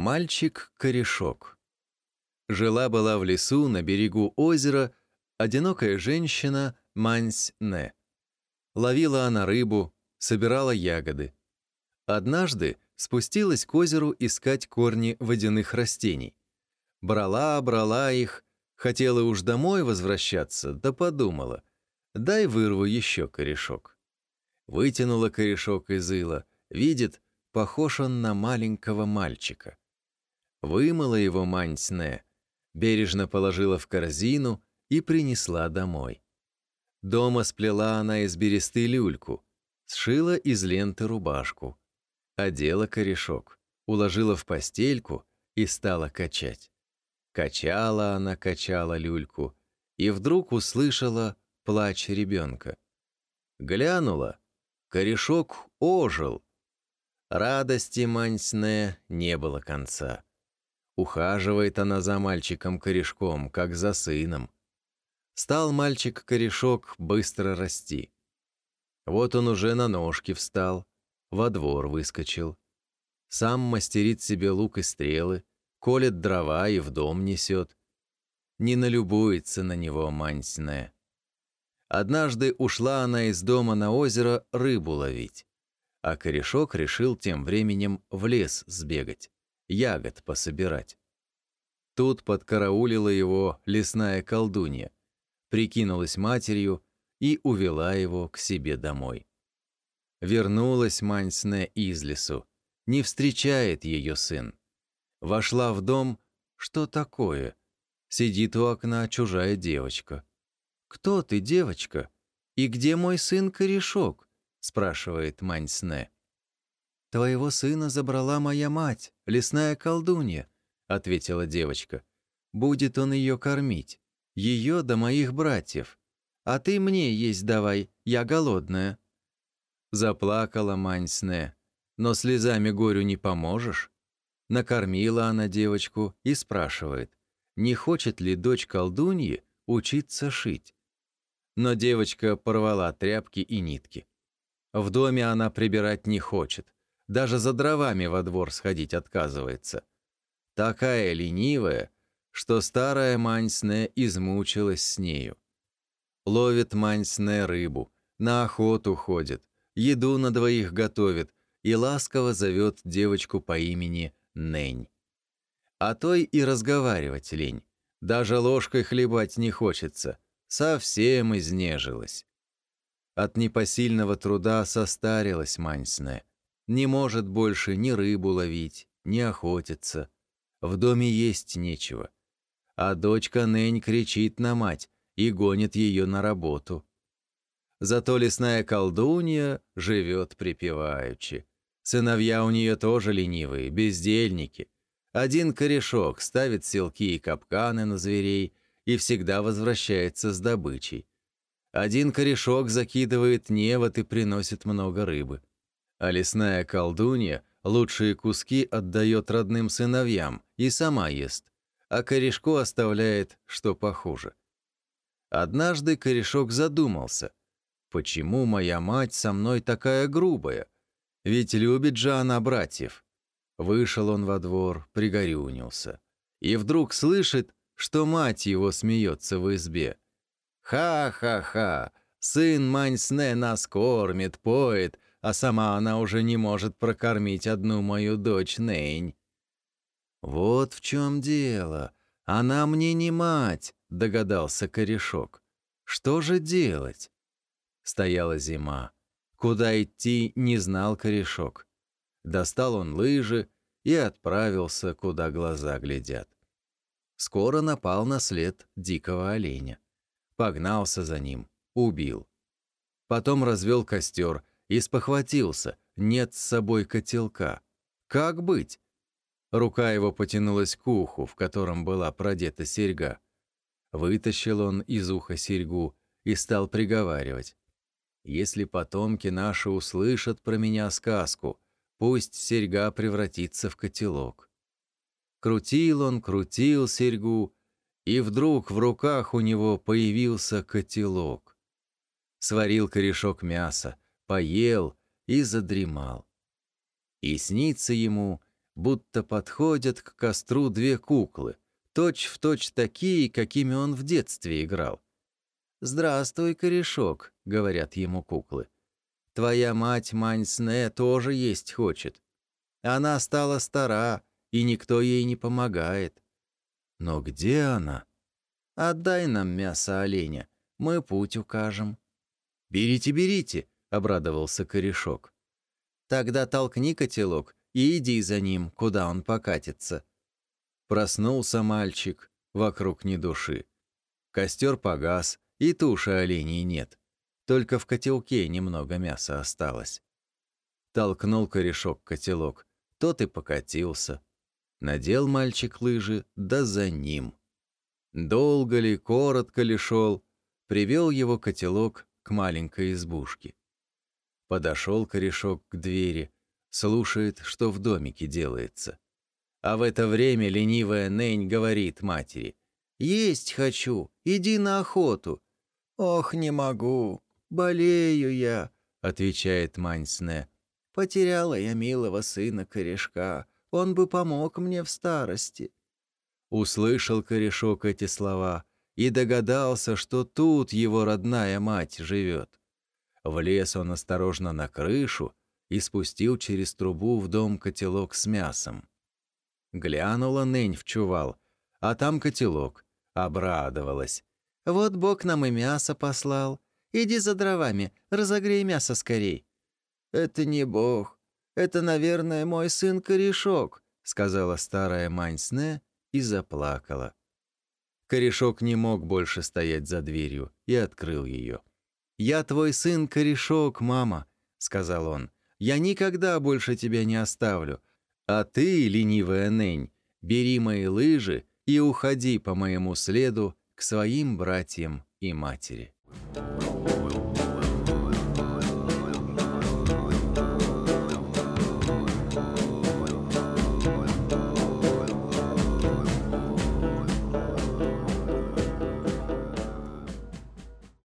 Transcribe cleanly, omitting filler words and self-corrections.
Мальчик-корешок. Жила-была в лесу на берегу озера одинокая женщина Маньс-Не. Ловила она рыбу, собирала ягоды. Однажды спустилась к озеру искать корни водяных растений. Брала их, хотела уж домой возвращаться, да подумала, дай вырву еще корешок. Вытянула корешок из ила, видит, похож он на маленького мальчика. Вымыла его Маньс-Не, бережно положила в корзину и принесла домой. Дома сплела она из бересты люльку, сшила из ленты рубашку, одела корешок, уложила в постельку и стала качать. Качала она, качала люльку, и вдруг услышала плач ребенка. Глянула, корешок ожил. Радости Маньс-Не не было конца. Ухаживает она за мальчиком-корешком, как за сыном. Стал мальчик-корешок быстро расти. Вот он уже на ножки встал, во двор выскочил. Сам мастерит себе лук и стрелы, колет дрова и в дом несет. Не налюбуется на него Маньс-Не. Однажды ушла она из дома на озеро рыбу ловить, а корешок решил тем временем в лес сбегать, ягод пособирать. Тут подкараулила его лесная колдунья, прикинулась матерью и увела его к себе домой. Вернулась Маньс-Не из лесу, не встречает ее сын. Вошла в дом, что такое? Сидит у окна чужая девочка. «Кто ты, девочка? И где мой сын-корешок?» — спрашивает Маньс-Не. «Твоего сына забрала моя мать, лесная колдунья», — ответила девочка. «Будет он ее кормить, ее да моих братьев. А ты мне есть давай, я голодная». Заплакала Маньс-Не, но слезами горю не поможешь. Накормила она девочку и спрашивает, не хочет ли дочь колдуньи учиться шить. Но девочка порвала тряпки и нитки. В доме она прибирать не хочет, даже за дровами во двор сходить отказывается. Такая ленивая, что старая Маньс-Не измучилась с нею. Ловит Маньс-Не рыбу, на охоту ходит, еду на двоих готовит и ласково зовет девочку по имени Нень. А той и разговаривать лень, даже ложкой хлебать не хочется, совсем изнежилась. От непосильного труда состарилась Маньс-Не, не может больше ни рыбу ловить, ни охотиться. В доме есть нечего. А дочка Нень кричит на мать и гонит ее на работу. Зато лесная колдунья живет припеваючи. Сыновья у нее тоже ленивые, бездельники. Один корешок ставит селки и капканы на зверей и всегда возвращается с добычей. Один корешок закидывает невод и приносит много рыбы. А лесная колдунья лучшие куски отдает родным сыновьям и сама ест, а корешку оставляет, что похуже. Однажды корешок задумался, почему моя мать со мной такая грубая? Ведь любит же она братьев. Вышел он во двор, пригорюнился. И вдруг слышит, что мать его смеется в избе. «Ха-ха-ха! Сын Маньс-Не нас кормит, поет, а сама она уже не может прокормить одну мою дочь Нень». «Вот в чем дело. Она мне не мать», — догадался корешок. «Что же делать?» Стояла зима. Куда идти, не знал корешок. Достал он лыжи и отправился, куда глаза глядят. Скоро напал на след дикого оленя. Погнался за ним, убил. Потом развел костер и спохватился, нет с собой котелка. Как быть? Рука его потянулась к уху, в котором была продета серьга. Вытащил он из уха серьгу и стал приговаривать. «Если потомки наши услышат про меня сказку, пусть серьга превратится в котелок». Крутил он, крутил серьгу, и вдруг в руках у него появился котелок. Сварил корешок мяса, поел и задремал. И снится ему, будто подходят к костру две куклы, точь-в-точь такие, какими он в детстве играл. «Здравствуй, корешок», — говорят ему куклы. «Твоя мать Маньсне тоже есть хочет. Она стала стара, и никто ей не помогает». «Но где она?» «Отдай нам мясо оленя, мы путь укажем». «Берите, берите», — обрадовался корешок. «Тогда толкни котелок и иди за ним, куда он покатится». Проснулся мальчик, вокруг ни души. Костер погас, и туши оленей нет. Только в котелке немного мяса осталось. Толкнул корешок котелок, тот и покатился. Надел мальчик лыжи, да за ним. Долго ли, коротко ли шел, привел его котелок к маленькой избушке. Подошел корешок к двери, слушает, что в домике делается. А в это время ленивая Нэнь говорит матери: «Есть хочу, иди на охоту». «Ох, не могу, болею я», — отвечает Маньсне. «Потеряла я милого сына корешка, он бы помог мне в старости». Услышал корешок эти слова и догадался, что тут его родная мать живет. Влез он осторожно на крышу и спустил через трубу в дом котелок с мясом. Глянула Нэнь в чувал, а там котелок. Обрадовалась. «Вот Бог нам и мясо послал. Иди за дровами, разогрей мясо скорей». «Это не Бог, это, наверное, мой сын Корешок», сказала старая Маньсне и заплакала. Корешок не мог больше стоять за дверью и открыл ее. «Я твой сын Корешок, мама», — сказал он. «Я никогда больше тебя не оставлю. А ты, ленивая Нэнь, бери мои лыжи и уходи по моему следу к своим братьям и матери».